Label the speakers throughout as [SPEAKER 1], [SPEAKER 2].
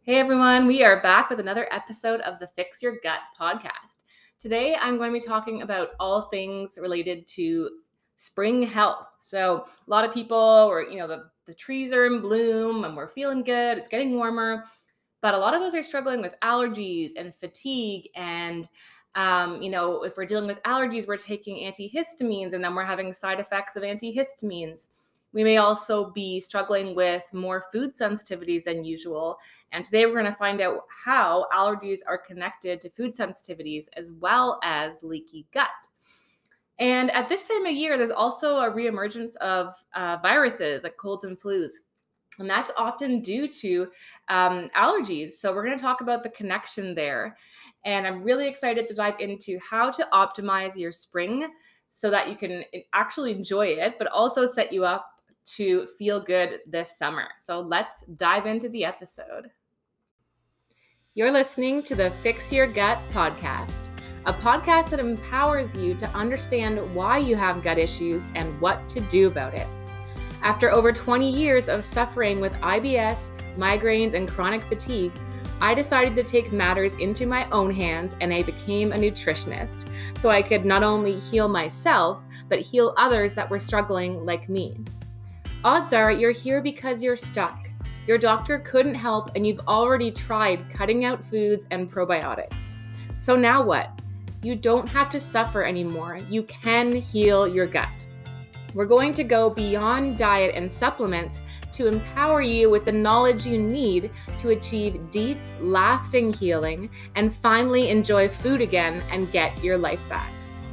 [SPEAKER 1] Hey everyone, we are back with another episode of the Fix Your Gut podcast. Today I'm going to be talking about all things related to spring health. So a lot of people the trees are in bloom and we're feeling good, it's getting warmer, but a lot of us are struggling with allergies and fatigue and if we're dealing with allergies, we're taking antihistamines and then we're having side effects of antihistamines. We may also be struggling with more food sensitivities than usual. And today we're going to find out how allergies are connected to food sensitivities as well as leaky gut. And at this time of year, there's also a reemergence of viruses like colds and flus. And that's often due to allergies. So we're going to talk about the connection there. And I'm really excited to dive into how to optimize your spring so that you can actually enjoy it, but also set you up to feel good this summer. So let's dive into the episode. You're listening to the Fix Your Gut podcast, a podcast that empowers you to understand why you have gut issues and what to do about it. After over 20 years of suffering with IBS, migraines, and chronic fatigue, I decided to take matters into my own hands and I became a nutritionist so I could not only heal myself, but heal others that were struggling like me. Odds are you're here because you're stuck. Your doctor couldn't help and you've already tried cutting out foods and probiotics. So now what? You don't have to suffer anymore. You can heal your gut. We're going to go beyond diet and supplements to empower you with the knowledge you need to achieve deep, lasting healing and finally enjoy food again and get your life back.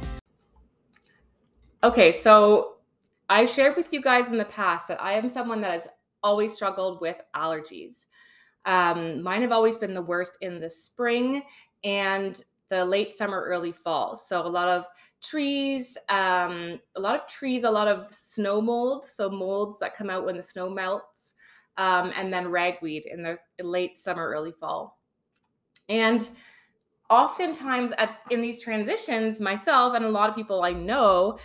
[SPEAKER 1] Okay, so I've shared with you guys in the past that I am someone that has always struggled with allergies. Mine have always been the worst in the spring and the late summer, early fall. So a lot of trees, a lot of snow mold. So molds that come out when the snow melts, and then ragweed in the late summer, early fall. And oftentimes in these transitions, myself and a lot of people I know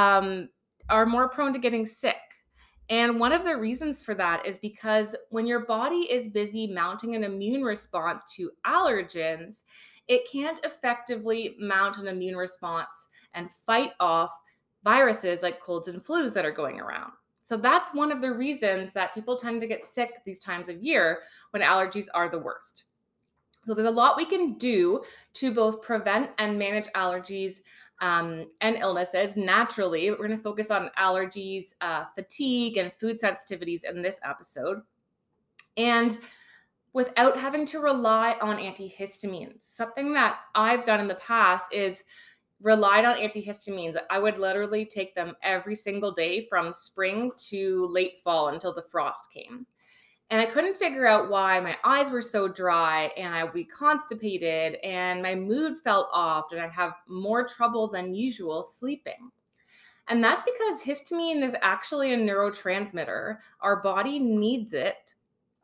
[SPEAKER 1] are more prone to getting sick. And one of the reasons for that is because when your body is busy mounting an immune response to allergens, it can't effectively mount an immune response and fight off viruses like colds and flus that are going around. So that's one of the reasons that people tend to get sick these times of year when allergies are the worst. So there's a lot we can do to both prevent and manage allergies and illnesses naturally. We're going to focus on allergies, fatigue, and food sensitivities in this episode. And without having to rely on antihistamines. Something that I've done in the past is relied on antihistamines. I would literally take them every single day from spring to late fall until the frost came. And I couldn't figure out why my eyes were so dry and I would be constipated and my mood felt off and I'd have more trouble than usual sleeping. And that's because histamine is actually a neurotransmitter. Our body needs it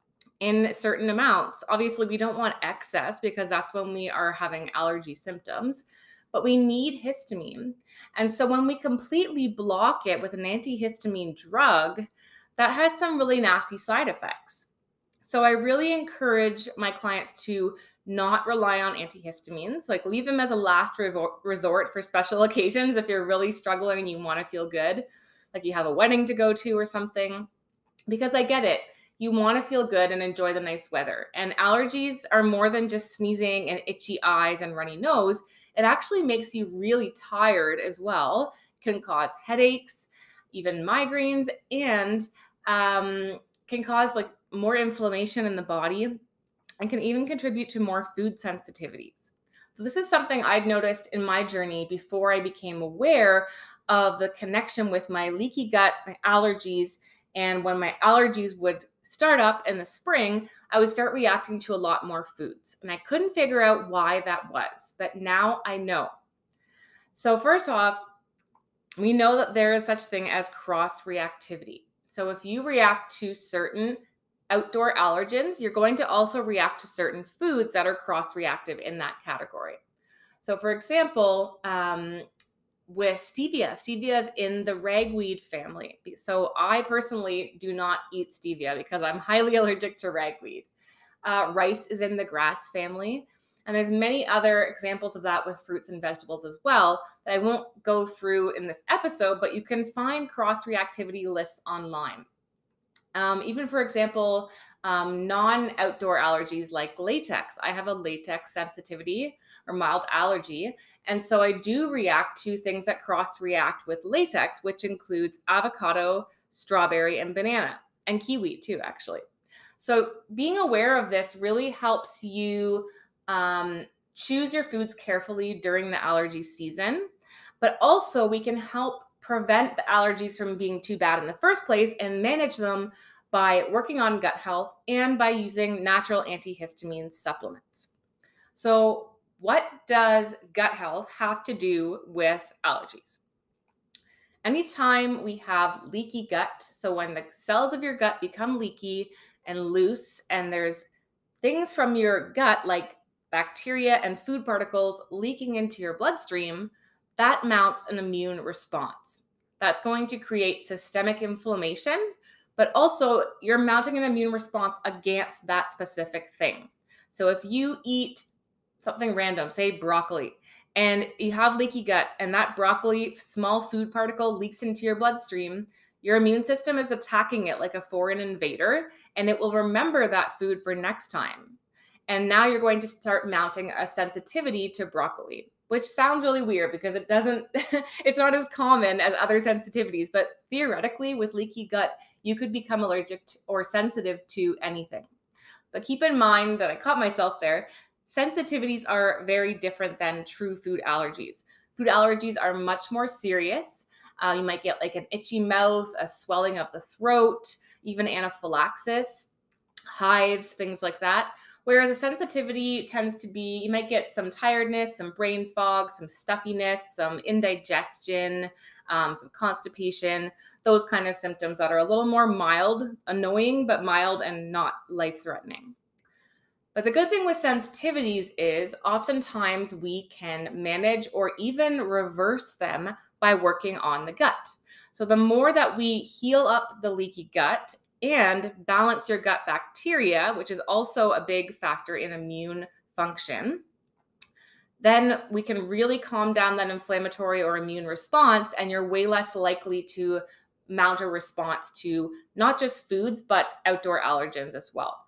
[SPEAKER 1] in certain amounts. Obviously, we don't want excess because that's when we are having allergy symptoms, but we need histamine. And so when we completely block it with an antihistamine drug, that has some really nasty side effects. So I really encourage my clients to not rely on antihistamines, like leave them as a last resort for special occasions if you're really struggling and you want to feel good, like you have a wedding to go to or something, because I get it. You want to feel good and enjoy the nice weather. And allergies are more than just sneezing and itchy eyes and runny nose. It actually makes you really tired as well, can cause headaches, even migraines, and can cause like more inflammation in the body and can even contribute to more food sensitivities. So this is something I'd noticed in my journey before I became aware of the connection with my leaky gut, my allergies, and when my allergies would start up in the spring, I would start reacting to a lot more foods. And I couldn't figure out why that was, but now I know. So first off, we know that there is such thing as cross-reactivity. So if you react to certain outdoor allergens, you're going to also react to certain foods that are cross-reactive in that category. So for example, with stevia is in the ragweed family. So I personally do not eat stevia because I'm highly allergic to ragweed. Rice is in the grass family. And there's many other examples of that with fruits and vegetables as well that I won't go through in this episode, but you can find cross reactivity lists online. Even for example, non-outdoor allergies like latex. I have a latex sensitivity or mild allergy. And so I do react to things that cross react with latex, which includes avocado, strawberry, and banana, and kiwi too, actually. So being aware of this really helps you um, choose your foods carefully during the allergy season. But also, we can help prevent the allergies from being too bad in the first place and manage them by working on gut health and by using natural antihistamine supplements. So, what does gut health have to do with allergies? Anytime we have leaky gut, so when the cells of your gut become leaky and loose, and there's things from your gut like bacteria and food particles leaking into your bloodstream, that mounts an immune response. That's going to create systemic inflammation, but also you're mounting an immune response against that specific thing. So if you eat something random, say broccoli, and you have leaky gut, and that broccoli small food particle leaks into your bloodstream, your immune system is attacking it like a foreign invader, and it will remember that food for next time. And now you're going to start mounting a sensitivity to broccoli, which sounds really weird because it doesn't, it's not as common as other sensitivities. But theoretically, with leaky gut, you could become allergic to, or sensitive to anything. But keep in mind that I caught myself there. Sensitivities are very different than true food allergies. Food allergies are much more serious. You might get like an itchy mouth, a swelling of the throat, even anaphylaxis, hives, things like that. Whereas a sensitivity tends to be, you might get some tiredness, some brain fog, some stuffiness, some indigestion, some constipation, those kind of symptoms that are a little more mild, annoying, but mild and not life threatening. But the good thing with sensitivities is oftentimes we can manage or even reverse them by working on the gut. So the more that we heal up the leaky gut and balance your gut bacteria, which is also a big factor in immune function, then we can really calm down that inflammatory or immune response, and you're way less likely to mount a response to not just foods, but outdoor allergens as well.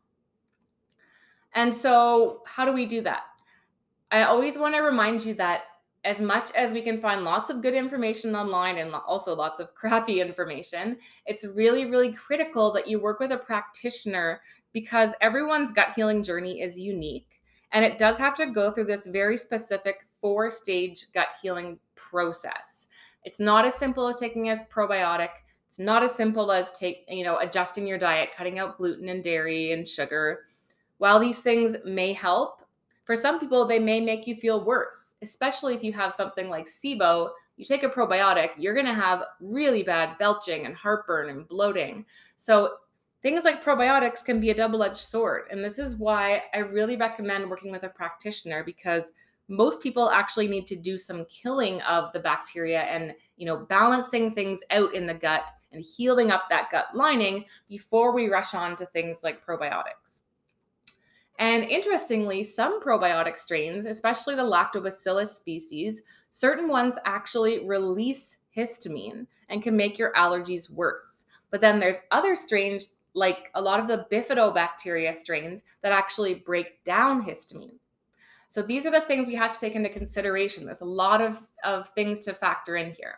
[SPEAKER 1] And so, how do we do that? I always want to remind you that as much as we can find lots of good information online and also lots of crappy information, it's really, really critical that you work with a practitioner because everyone's gut healing journey is unique. And it does have to go through this very specific 4-stage gut healing process. It's not as simple as taking a probiotic. It's not as simple as adjusting your diet, cutting out gluten and dairy and sugar. While these things may help, for some people, they may make you feel worse, especially if you have something like SIBO. You take a probiotic, you're going to have really bad belching and heartburn and bloating. So things like probiotics can be a double-edged sword. And this is why I really recommend working with a practitioner, because most people actually need to do some killing of the bacteria and, balancing things out in the gut and healing up that gut lining before we rush on to things like probiotics. And interestingly, some probiotic strains, especially the lactobacillus species, certain ones actually release histamine and can make your allergies worse. But then there's other strains, like a lot of the bifidobacteria strains, that actually break down histamine. So these are the things we have to take into consideration. There's a lot of things to factor in here.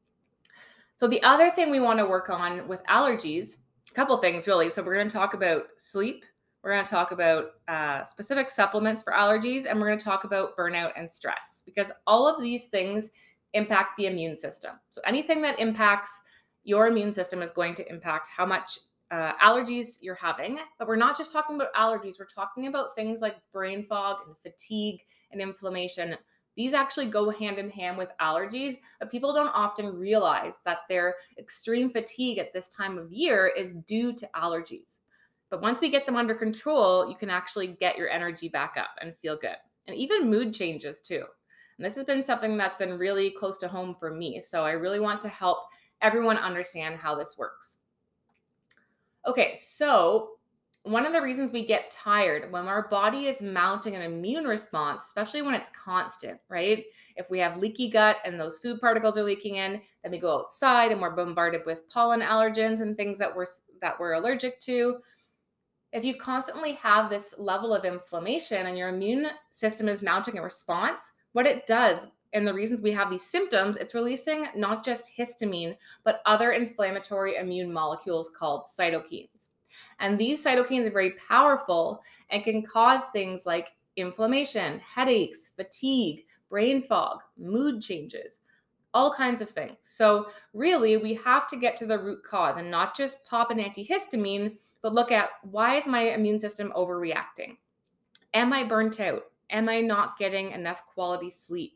[SPEAKER 1] So the other thing we want to work on with allergies, a couple things really. So we're going to talk about sleep. We're going to talk about specific supplements for allergies, and we're going to talk about burnout and stress, because all of these things impact the immune system. So anything that impacts your immune system is going to impact how much allergies you're having. But we're not just talking about allergies. We're talking about things like brain fog and fatigue and inflammation. These actually go hand in hand with allergies, but people don't often realize that their extreme fatigue at this time of year is due to allergies. But once we get them under control, you can actually get your energy back up and feel good. And even mood changes too. And this has been something that's been really close to home for me. So I really want to help everyone understand how this works. Okay, so one of the reasons we get tired when our body is mounting an immune response, especially when it's constant, right? If we have leaky gut and those food particles are leaking in, then we go outside and we're bombarded with pollen allergens and things that we're allergic to. If you constantly have this level of inflammation and your immune system is mounting a response, what it does, and the reasons we have these symptoms, it's releasing not just histamine, but other inflammatory immune molecules called cytokines. And these cytokines are very powerful and can cause things like inflammation, headaches, fatigue, brain fog, mood changes, all kinds of things. So, really, we have to get to the root cause and not just pop an antihistamine, but look at, why is my immune system overreacting? Am I burnt out? Am I not getting enough quality sleep?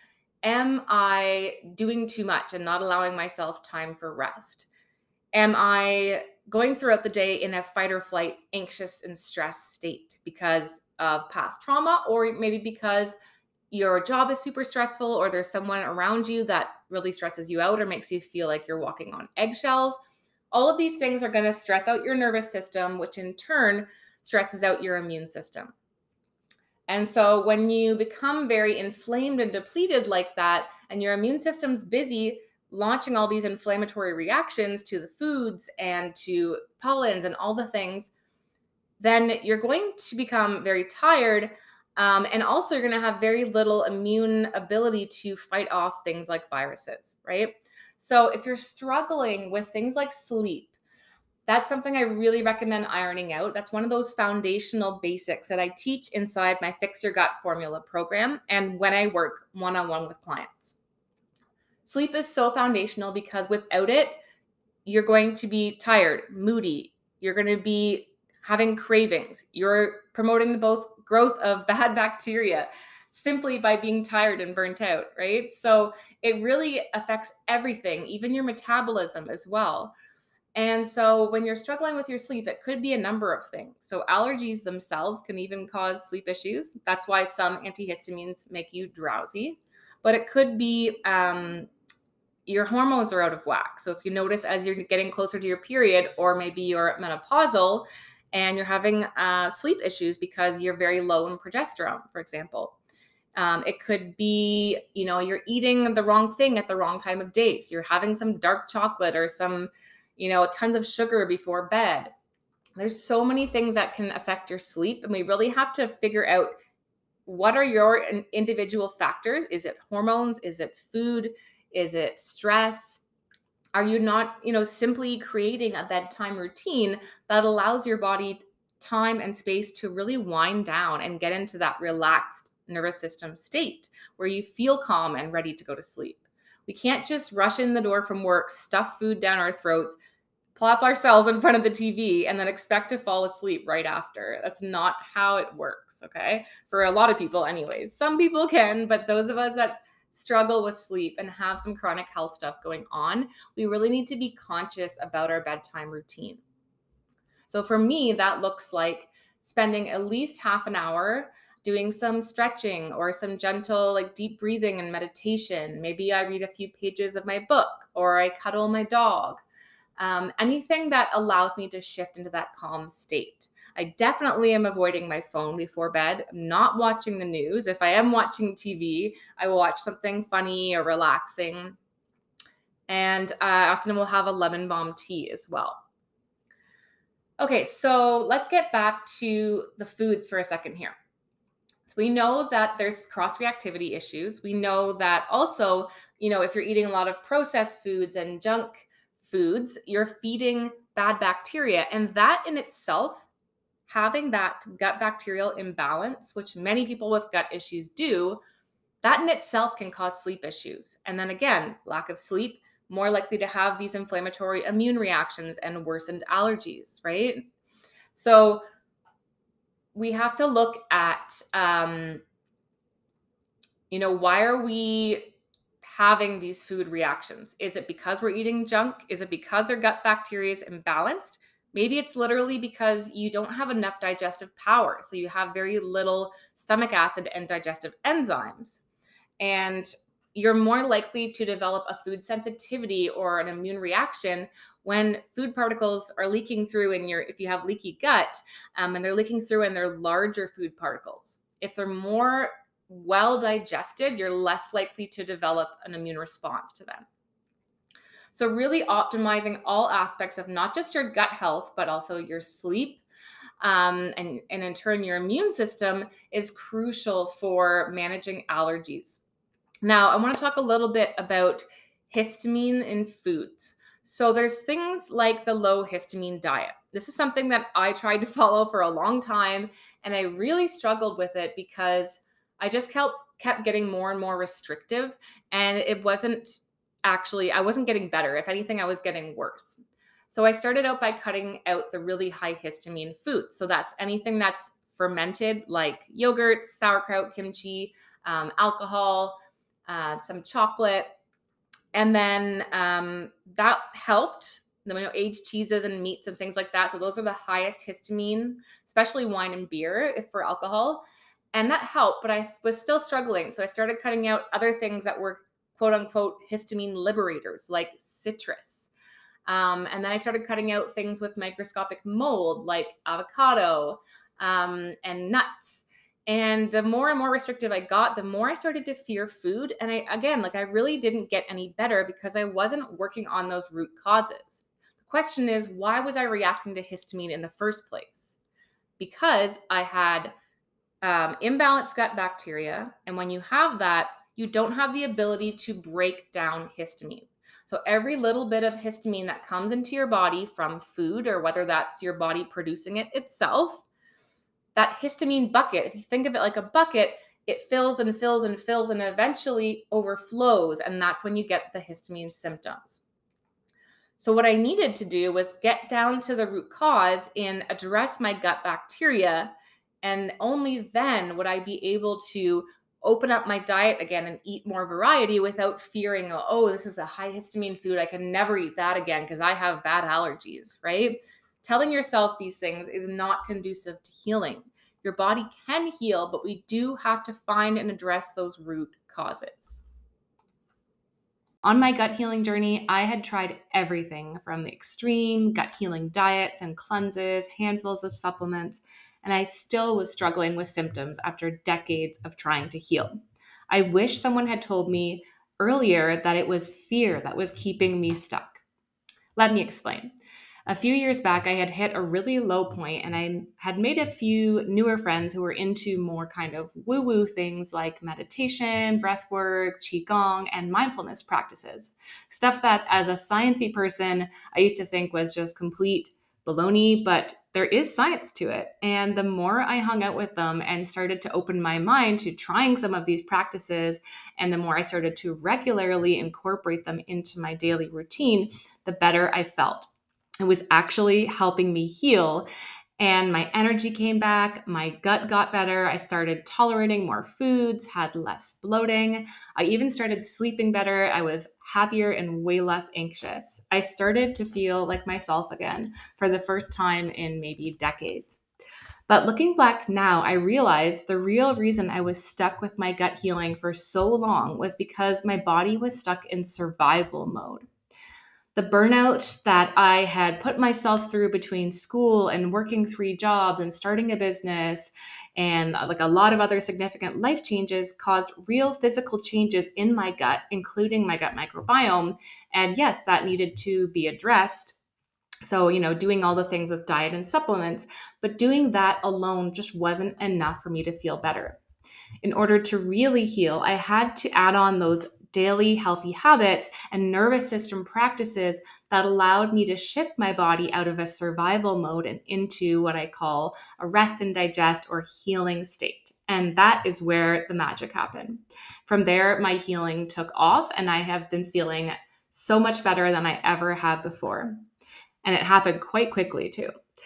[SPEAKER 1] Am I doing too much and not allowing myself time for rest? Am I going throughout the day in a fight or flight, anxious and stressed state because of past trauma, or maybe because your job is super stressful, or there's someone around you that really stresses you out or makes you feel like you're walking on eggshells? All of these things are going to stress out your nervous system, which in turn stresses out your immune system. And so when you become very inflamed and depleted like that, and your immune system's busy launching all these inflammatory reactions to the foods and to pollens and all the things, then you're going to become very tired. And also, you're going to have very little immune ability to fight off things like viruses, right? So, if you're struggling with things like sleep, that's something I really recommend ironing out. That's one of those foundational basics that I teach inside my Fix Your Gut Formula program and when I work one on one with clients. Sleep is so foundational because without it, you're going to be tired, moody. You're going to be having cravings. You're promoting the both growth of bad bacteria simply by being tired and burnt out, right? So it really affects everything, even your metabolism as well. And so when you're struggling with your sleep, it could be a number of things. So allergies themselves can even cause sleep issues. That's why some antihistamines make you drowsy. But it could be your hormones are out of whack. So if you notice as you're getting closer to your period, or maybe you're menopausal and you're having sleep issues because you're very low in progesterone, for example. It could be, you're eating the wrong thing at the wrong time of day. So you're having some dark chocolate or some, tons of sugar before bed. There's so many things that can affect your sleep. And we really have to figure out, what are your individual factors? Is it hormones? Is it food? Is it stress? Are you not, simply creating a bedtime routine that allows your body time and space to really wind down and get into that relaxed nervous system state where you feel calm and ready to go to sleep? We can't just rush in the door from work, stuff food down our throats, plop ourselves in front of the TV, and then expect to fall asleep right after. That's not how it works, okay? For a lot of people anyways. Some people can, but those of us that struggle with sleep and have some chronic health stuff going on, we really need to be conscious about our bedtime routine. So for me, that looks like spending at least half an hour doing some stretching or some gentle, like deep breathing and meditation. Maybe I read a few pages of my book, or I cuddle my dog. Anything that allows me to shift into that calm state. I definitely am avoiding my phone before bed. I'm not watching the news. If I am watching TV, I will watch something funny or relaxing. And often we'll have a lemon balm tea as well. Okay, so let's get back to the foods for a second here. So we know that there's cross-reactivity issues. We know that also, if you're eating a lot of processed foods and junk foods, you're feeding bad bacteria. And that in itself, having that gut bacterial imbalance, which many people with gut issues do, that in itself can cause sleep issues. And then again, lack of sleep, more likely to have these inflammatory immune reactions and worsened allergies, right? So we have to look at, why are we having these food reactions? Is it because we're eating junk? Is it because their gut bacteria is imbalanced? Maybe it's literally because you don't have enough digestive power. So you have very little stomach acid and digestive enzymes. And you're more likely to develop a food sensitivity or an immune reaction when food particles are leaking through if you have leaky gut, and they're leaking through and they're larger food particles, if they're more well digested, you're less likely to develop an immune response to them. So really optimizing all aspects of not just your gut health, but also your sleep, and in turn your immune system is crucial for managing allergies. Now, I want to talk a little bit about histamine in foods. So there's things like the low histamine diet. This is something that I tried to follow for a long time, and I really struggled with it because I just kept getting more and more restrictive, and I wasn't getting better. If anything, I was getting worse. So I started out by cutting out the really high histamine foods. So that's anything that's fermented, like yogurt, sauerkraut, kimchi, alcohol, some chocolate. And then that helped. Aged cheeses and meats and things like that. So those are the highest histamine, especially wine and beer if for alcohol. And that helped, but I was still struggling. So I started cutting out other things that were quote unquote histamine liberators, like citrus. And then I started cutting out things with microscopic mold, like avocado, and nuts. And the more and more restrictive I got, the more I started to fear food. And I really didn't get any better because I wasn't working on those root causes. The question is, why was I reacting to histamine in the first place? Because I had imbalanced gut bacteria. And when you have that, you don't have the ability to break down histamine. So every little bit of histamine that comes into your body from food, or whether that's your body producing it itself, that histamine bucket, if you think of it like a bucket, it fills and fills and fills and eventually overflows. And that's when you get the histamine symptoms. So what I needed to do was get down to the root cause and address my gut bacteria. And only then would I be able to open up my diet again and eat more variety without fearing, oh, this is a high histamine food. I can never eat that again because I have bad allergies, right? Telling yourself these things is not conducive to healing. Your body can heal, but we do have to find and address those root causes. On my gut healing journey, I had tried everything from the extreme gut healing diets and cleanses, handfuls of supplements, and I still was struggling with symptoms after decades of trying to heal. I wish someone had told me earlier that it was fear that was keeping me stuck. Let me explain. A few years back, I had hit a really low point and I had made a few newer friends who were into more kind of woo-woo things like meditation, breath work, qigong, and mindfulness practices. Stuff that as a sciencey person, I used to think was just complete baloney, but there is science to it. And the more I hung out with them and started to open my mind to trying some of these practices, and the more I started to regularly incorporate them into my daily routine, the better I felt. It was actually helping me heal. And my energy came back. My gut got better. I started tolerating more foods, had less bloating. I even started sleeping better. I was happier and way less anxious. I started to feel like myself again for the first time in maybe decades. But looking back now, I realized the real reason I was stuck with my gut healing for so long was because my body was stuck in survival mode. The burnout that I had put myself through between school and working 3 jobs and starting a business and like a lot of other significant life changes caused real physical changes in my gut, including my gut microbiome. And yes, that needed to be addressed. So, doing all the things with diet and supplements, but doing that alone just wasn't enough for me to feel better. In order to really heal, I had to add on those daily healthy habits and nervous system practices that allowed me to shift my body out of a survival mode and into what I call a rest and digest or healing state. And that is where the magic happened. From there, my healing took off and I have been feeling so much better than I ever have before. And it happened quite quickly too.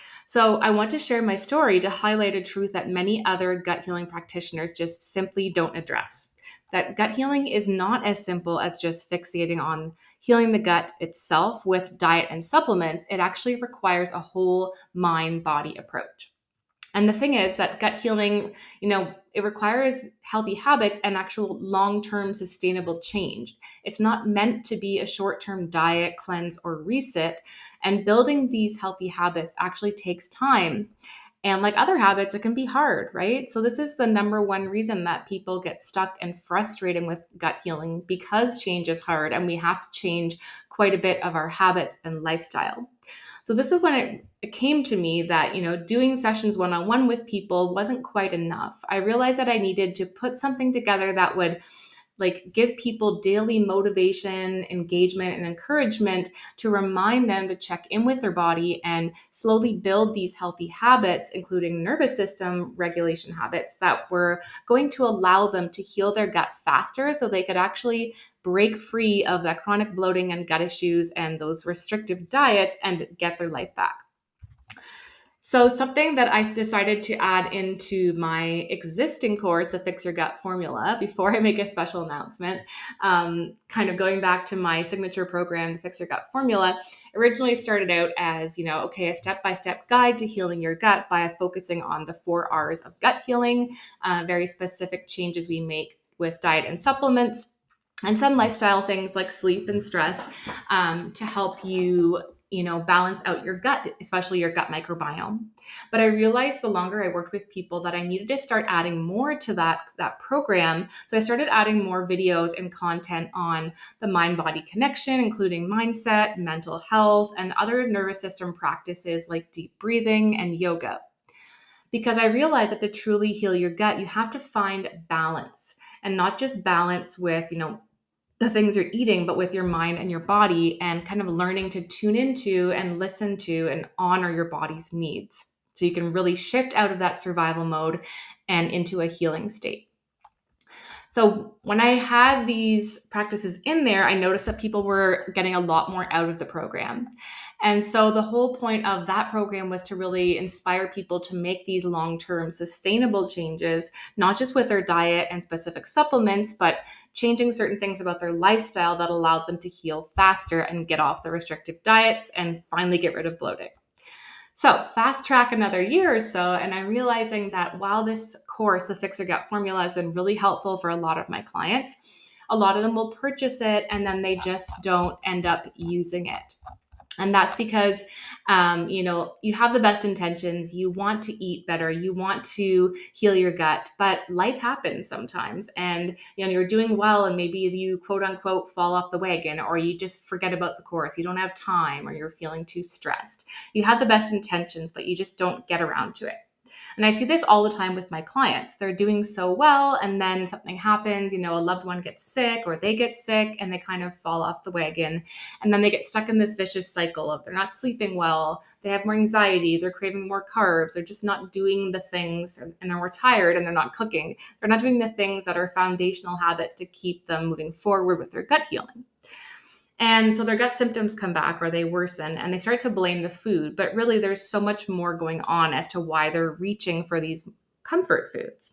[SPEAKER 1] So I want to share my story to highlight a truth that many other gut healing practitioners just simply don't address. That gut healing is not as simple as just fixating on healing the gut itself with diet and supplements. It actually requires a whole mind-body approach. And the thing is that gut healing, it requires healthy habits and actual long-term sustainable change. It's not meant to be a short-term diet, cleanse, or reset. And building these healthy habits actually takes time. And like other habits, it can be hard, right? So, this is the number one reason that people get stuck and frustrated with gut healing, because change is hard and we have to change quite a bit of our habits and lifestyle. So, this is when it came to me that, doing sessions one on one with people wasn't quite enough. I realized that I needed to put something together that would like give people daily motivation, engagement, and encouragement to remind them to check in with their body and slowly build these healthy habits, including nervous system regulation habits that were going to allow them to heal their gut faster so they could actually break free of that chronic bloating and gut issues and those restrictive diets and get their life back. So, something that I decided to add into my existing course, the Fix Your Gut Formula, before I make a special announcement, kind of going back to my signature program, the Fix Your Gut Formula, originally started out as, a step-by-step guide to healing your gut by focusing on the 4 R's of gut healing, very specific changes we make with diet and supplements, and some lifestyle things like sleep and stress, to help you balance out your gut, especially your gut microbiome. But I realized the longer I worked with people that I needed to start adding more to that program. So I started adding more videos and content on the mind-body connection, including mindset, mental health, and other nervous system practices like deep breathing and yoga. Because I realized that to truly heal your gut, you have to find balance, and not just balance with, the things you're eating, but with your mind and your body, and kind of learning to tune into and listen to and honor your body's needs. So you can really shift out of that survival mode and into a healing state. So when I had these practices in there, I noticed that people were getting a lot more out of the program. And so the whole point of that program was to really inspire people to make these long-term sustainable changes, not just with their diet and specific supplements, but changing certain things about their lifestyle that allows them to heal faster and get off the restrictive diets and finally get rid of bloating. So fast track another year or so, and I'm realizing that while this course, the Fix Your Gut Formula, has been really helpful for a lot of my clients, a lot of them will purchase it and then they just don't end up using it. And that's because, you have the best intentions. You want to eat better. You want to heal your gut, but life happens sometimes. And, you're doing well and maybe you quote unquote fall off the wagon, or you just forget about the course. You don't have time, or you're feeling too stressed. You have the best intentions, but you just don't get around to it. And I see this all the time with my clients. They're doing so well, and then something happens, a loved one gets sick or they get sick and they kind of fall off the wagon. And then they get stuck in this vicious cycle of they're not sleeping well, they have more anxiety, they're craving more carbs, they're just not doing the things, and they're more tired and they're not cooking. They're not doing the things that are foundational habits to keep them moving forward with their gut healing. And so their gut symptoms come back or they worsen and they start to blame the food. But really, there's so much more going on as to why they're reaching for these comfort foods.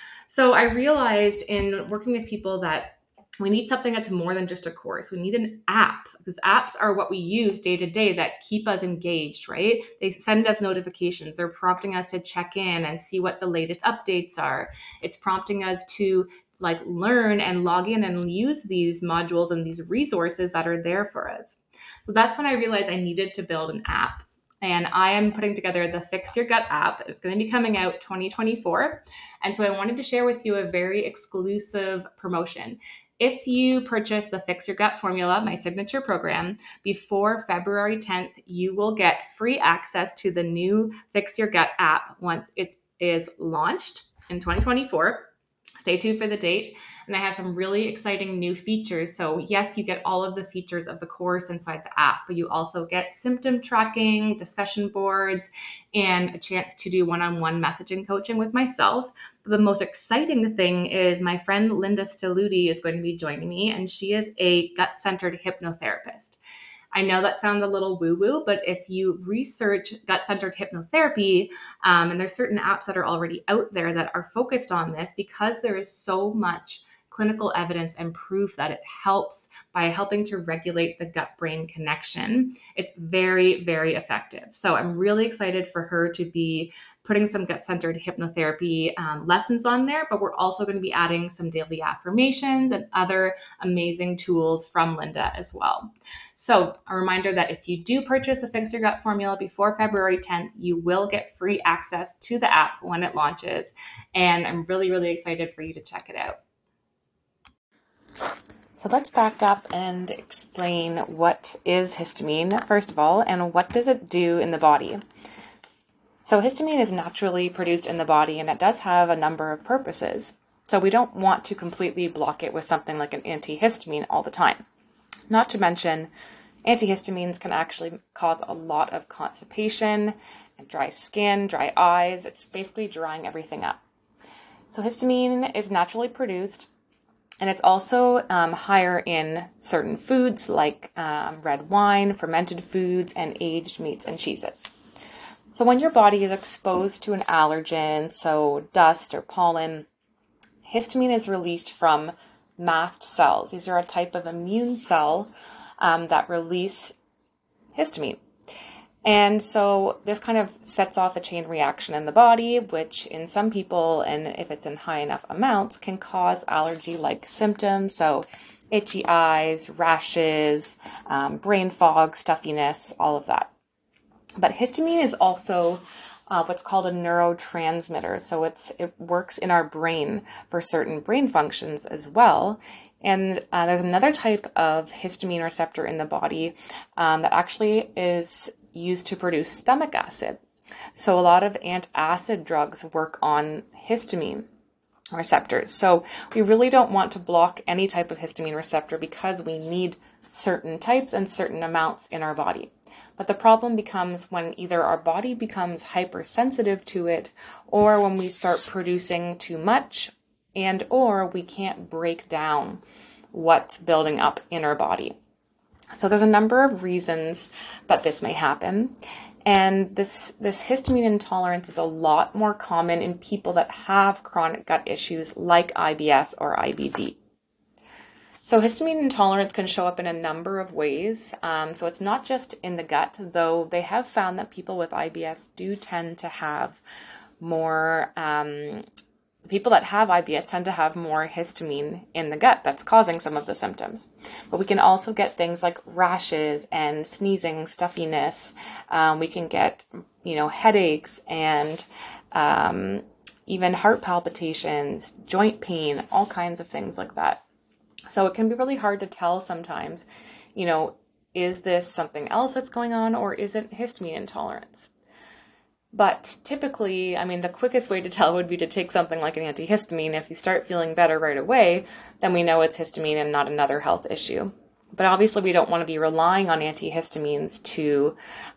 [SPEAKER 1] So I realized in working with people that we need something that's more than just a course. We need an app, because apps are what we use day to day that keep us engaged, right? They send us notifications. They're prompting us to check in and see what the latest updates are. It's prompting us to learn and log in and use these modules and these resources that are there for us. So that's when I realized I needed to build an app. And I am putting together the Fix Your Gut app. It's going to be coming out 2024. And so I wanted to share with you a very exclusive promotion. If you purchase the Fix Your Gut Formula, my signature program, before February 10th, you will get free access to the new Fix Your Gut app once it is launched in 2024. Stay tuned for the date. And I have some really exciting new features. So yes, you get all of the features of the course inside the app, but you also get symptom tracking, discussion boards, and a chance to do one-on-one messaging coaching with myself. But the most exciting thing is my friend Linda Stelluti is going to be joining me, and she is a gut-centered hypnotherapist. I know that sounds a little woo-woo, but if you research gut-centered hypnotherapy, and there's certain apps that are already out there that are focused on this, because there is so much clinical evidence and proof that it helps by helping to regulate the gut-brain connection. It's very, very effective. So I'm really excited for her to be putting some gut-centered hypnotherapy lessons on there, but we're also going to be adding some daily affirmations and other amazing tools from Linda as well. So a reminder that if you do purchase a Fix Your Gut formula before February 10th, you will get free access to the app when it launches. And I'm really, really excited for you to check it out. So let's back up and explain what is histamine, first of all, and what does it do in the body. So histamine is naturally produced in the body, and it does have a number of purposes. So we don't want to completely block it with something like an antihistamine all the time. Not to mention, antihistamines can actually cause a lot of constipation and dry skin, dry eyes. It's basically drying everything up. So histamine is naturally produced, and it's also higher in certain foods like red wine, fermented foods, and aged meats and cheeses. So when your body is exposed to an allergen, so dust or pollen, histamine is released from mast cells. These are a type of immune cell that release histamine. And so this kind of sets off a chain reaction in the body, which in some people, and if it's in high enough amounts, can cause allergy-like symptoms. So itchy eyes, rashes, brain fog, stuffiness, all of that. But histamine is also what's called a neurotransmitter. So it works in our brain for certain brain functions as well. And there's another type of histamine receptor in the body that actually is used to produce stomach acid. So a lot of antacid drugs work on histamine receptors. So we really don't want to block any type of histamine receptor because we need certain types and certain amounts in our body. But the problem becomes when either our body becomes hypersensitive to it, or when we start producing too much, and or we can't break down what's building up in our body. So there's a number of reasons that this may happen. And this histamine intolerance is a lot more common in people that have chronic gut issues like IBS or IBD. So histamine intolerance can show up in a number of ways. So it's not just in the gut, though they have found that people with IBS do tend to have more, people that have IBS tend to have more histamine in the gut that's causing some of the symptoms. But we can also get things like rashes and sneezing, stuffiness. We can get, headaches and even heart palpitations, joint pain, all kinds of things like that. So it can be really hard to tell sometimes, is this something else that's going on, or is it histamine intolerance? But typically, the quickest way to tell would be to take something like an antihistamine. If you start feeling better right away, then we know it's histamine and not another health issue. But obviously we don't want to be relying on antihistamines to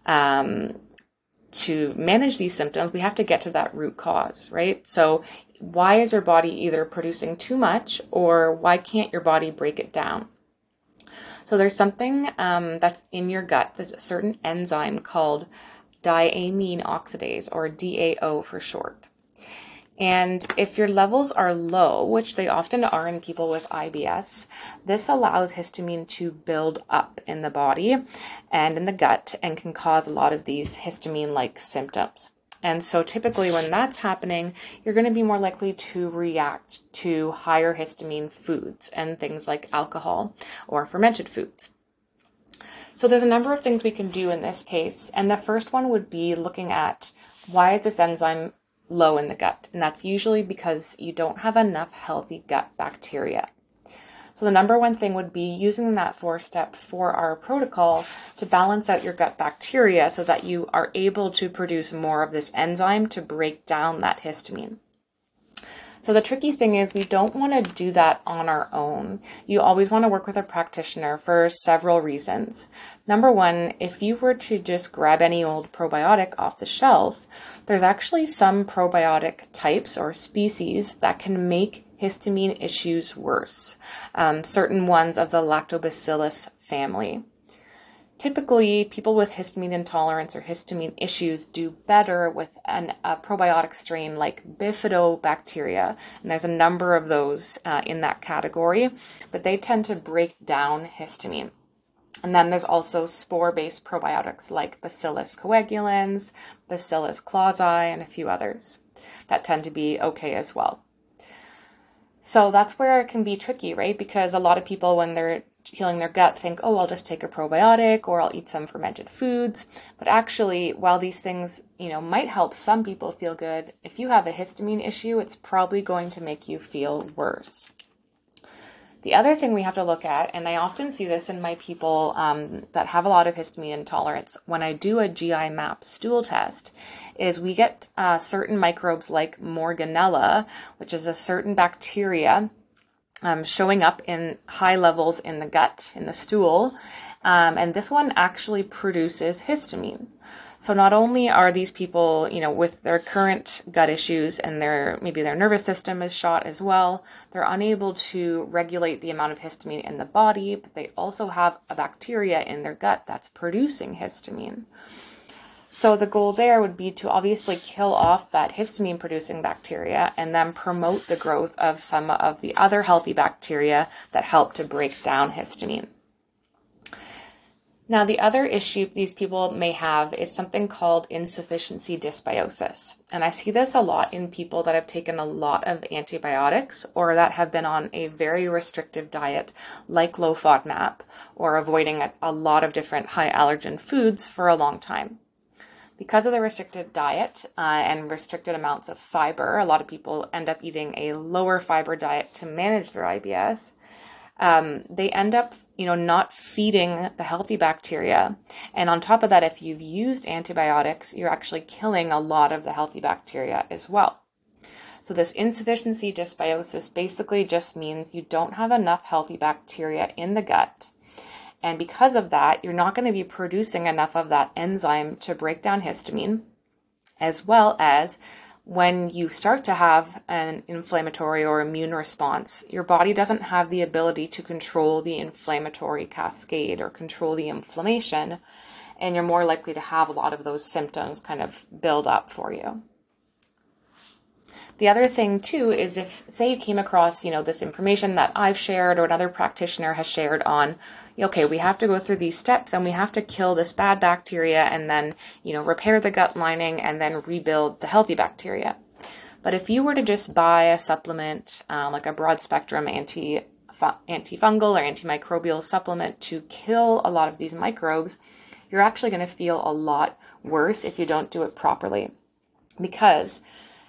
[SPEAKER 1] manage these symptoms. We have to get to that root cause, right? So why is your body either producing too much, or why can't your body break it down? So there's something that's in your gut. There's a certain enzyme called diamine oxidase, or DAO for short. And if your levels are low, which they often are in people with IBS, this allows histamine to build up in the body and in the gut and can cause a lot of these histamine-like symptoms. And so typically when that's happening, you're going to be more likely to react to higher histamine foods and things like alcohol or fermented foods. So there's a number of things we can do in this case. And the first one would be looking at why is this enzyme low in the gut? And that's usually because you don't have enough healthy gut bacteria. So the number one thing would be using that 4-step 4R protocol to balance out your gut bacteria so that you are able to produce more of this enzyme to break down that histamine. So the tricky thing is we don't want to do that on our own. You always want to work with a practitioner for several reasons. Number one, if you were to just grab any old probiotic off the shelf, there's actually some probiotic types or species that can make histamine issues worse. Certain ones of the Lactobacillus family. Typically, people with histamine intolerance or histamine issues do better with a probiotic strain like bifidobacteria, and there's a number of those in that category, but they tend to break down histamine. And then there's also spore-based probiotics like Bacillus coagulans, Bacillus clausii, and a few others that tend to be okay as well. So that's where it can be tricky, right? Because a lot of people, when they're healing their gut, think, oh, I'll just take a probiotic or I'll eat some fermented foods. But actually, while these things, might help some people feel good, if you have a histamine issue, it's probably going to make you feel worse. The other thing we have to look at, and I often see this in my people that have a lot of histamine intolerance, when I do a GI map stool test, is we get certain microbes like Morganella, which is a certain bacteria showing up in high levels in the gut, in the stool, and this one actually produces histamine. So not only are these people, with their current gut issues and maybe their nervous system is shot as well, they're unable to regulate the amount of histamine in the body, but they also have a bacteria in their gut that's producing histamine. So the goal there would be to obviously kill off that histamine producing bacteria and then promote the growth of some of the other healthy bacteria that help to break down histamine. Now, the other issue these people may have is something called insufficiency dysbiosis. And I see this a lot in people that have taken a lot of antibiotics or that have been on a very restrictive diet like low FODMAP or avoiding a lot of different high allergen foods for a long time. Because of the restricted diet and restricted amounts of fiber, a lot of people end up eating a lower fiber diet to manage their IBS. They end up, not feeding the healthy bacteria. And on top of that, if you've used antibiotics, you're actually killing a lot of the healthy bacteria as well. So this insufficiency dysbiosis basically just means you don't have enough healthy bacteria in the gut. And because of that, you're not going to be producing enough of that enzyme to break down histamine, as well as when you start to have an inflammatory or immune response, your body doesn't have the ability to control the inflammatory cascade or control the inflammation, and you're more likely to have a lot of those symptoms kind of build up for you. The other thing too is if, say you came across, this information that I've shared or another practitioner has shared on, okay, we have to go through these steps and we have to kill this bad bacteria and then, repair the gut lining and then rebuild the healthy bacteria. But if you were to just buy a supplement, like a broad spectrum antifungal or antimicrobial supplement to kill a lot of these microbes, you're actually going to feel a lot worse if you don't do it properly. Because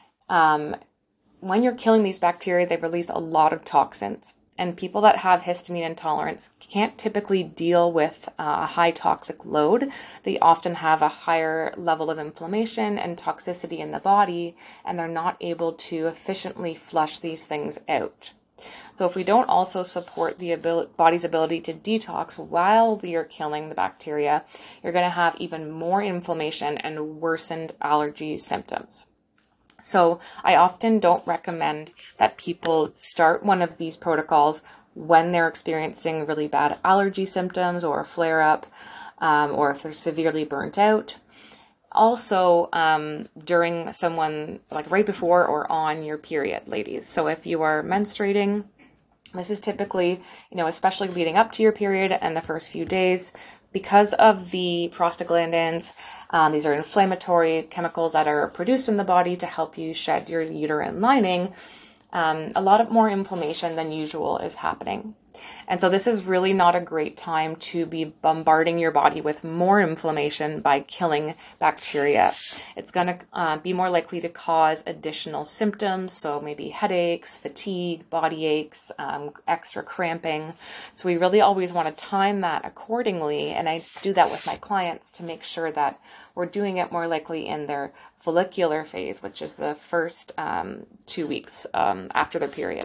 [SPEAKER 1] when you're killing these bacteria, they release a lot of toxins. And people that have histamine intolerance can't typically deal with a high toxic load. They often have a higher level of inflammation and toxicity in the body, and they're not able to efficiently flush these things out. So if we don't also support the body's ability to detox while we are killing the bacteria, you're going to have even more inflammation and worsened allergy symptoms. So I often don't recommend that people start one of these protocols when they're experiencing really bad allergy symptoms or a flare-up, or if they're severely burnt out. Also, during someone, like right before or on your period, ladies. So if you are menstruating, this is typically, especially leading up to your period and the first few days, because of the prostaglandins. These are inflammatory chemicals that are produced in the body to help you shed your uterine lining. A lot of more inflammation than usual is happening. And so this is really not a great time to be bombarding your body with more inflammation by killing bacteria. It's going to be more likely to cause additional symptoms, so maybe headaches, fatigue, body aches, extra cramping. So we really always want to time that accordingly, and I do that with my clients to make sure that we're doing it more likely in their follicular phase, which is the first 2 weeks after their period.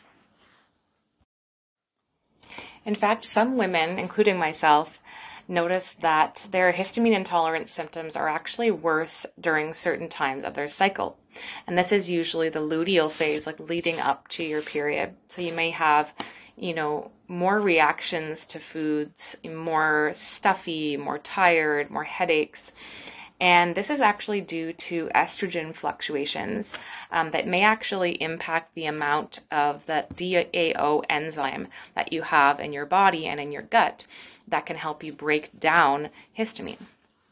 [SPEAKER 1] In fact, some women, including myself, notice that their histamine intolerance symptoms are actually worse during certain times of their cycle. And this is usually the luteal phase, like leading up to your period. So you may have, more reactions to foods, more stuffy, more tired, more headaches. And this is actually due to estrogen fluctuations that may actually impact the amount of the DAO enzyme that you have in your body and in your gut that can help you break down histamine.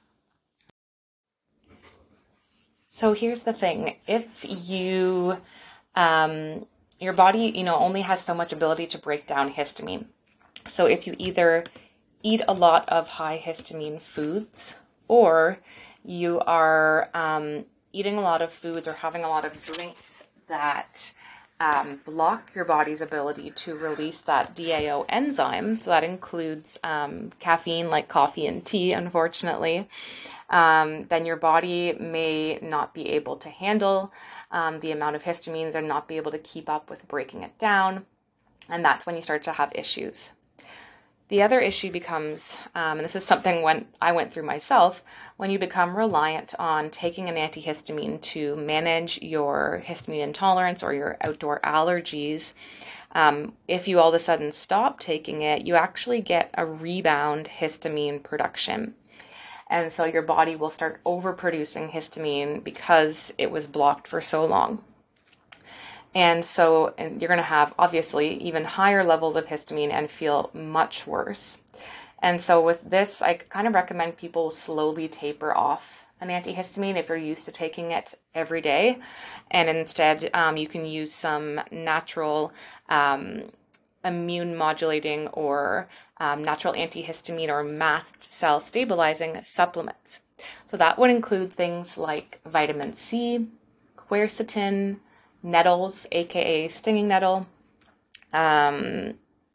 [SPEAKER 1] So here's the thing. If you, your body, only has so much ability to break down histamine. So if you either eat a lot of high histamine foods, or you are eating a lot of foods or having a lot of drinks that block your body's ability to release that DAO enzyme, so that includes caffeine like coffee and tea, unfortunately, then your body may not be able to handle the amount of histamines and not be able to keep up with breaking it down, and that's when you start to have issues. The other issue becomes, and this is something when I went through myself, when you become reliant on taking an antihistamine to manage your histamine intolerance or your outdoor allergies. If you all of a sudden stop taking it, you actually get a rebound histamine production. And so your body will start overproducing histamine because it was blocked for so long. And you're going to have, obviously, even higher levels of histamine and feel much worse. And so with this, I kind of recommend people slowly taper off an antihistamine if you're used to taking it every day. And instead, you can use some natural immune modulating or natural antihistamine or mast cell stabilizing supplements. So that would include things like vitamin C, quercetin, nettles, aka stinging nettle, NAC,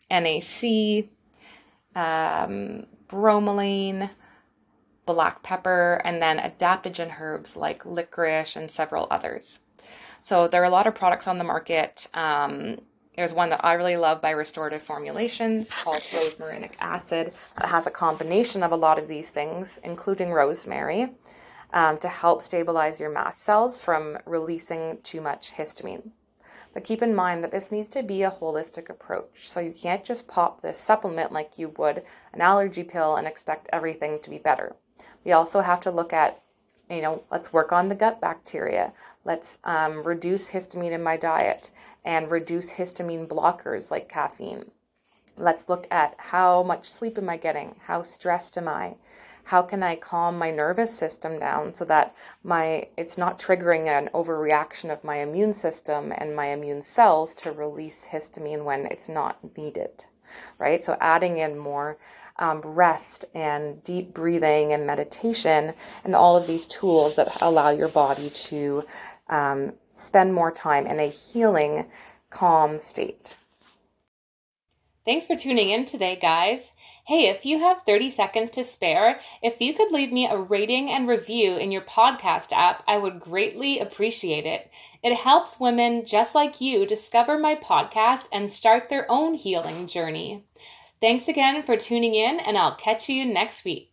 [SPEAKER 1] bromelain, black pepper, and then adaptogen herbs like licorice and several others. So there are a lot of products on the market. There's one that I really love by Restorative Formulations called rosmarinic acid that has a combination of a lot of these things, including rosemary, to help stabilize your mast cells from releasing too much histamine. But keep in mind that this needs to be a holistic approach. So you can't just pop this supplement like you would an allergy pill and expect everything to be better. We also have to look at, let's work on the gut bacteria. Let's reduce histamine in my diet and reduce histamine blockers like caffeine. Let's look at how much sleep am I getting? How stressed am I? How can I calm my nervous system down so that it's not triggering an overreaction of my immune system and my immune cells to release histamine when it's not needed, right? So adding in more rest and deep breathing and meditation and all of these tools that allow your body to spend more time in a healing, calm state. Thanks for tuning in today, guys. Hey, if you have 30 seconds to spare, if you could leave me a rating and review in your podcast app, I would greatly appreciate it. It helps women just like you discover my podcast and start their own healing journey. Thanks again for tuning in, and I'll catch you next week.